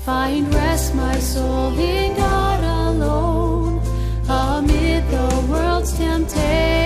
Find rest, my soul, in God alone, amid the world's temptation.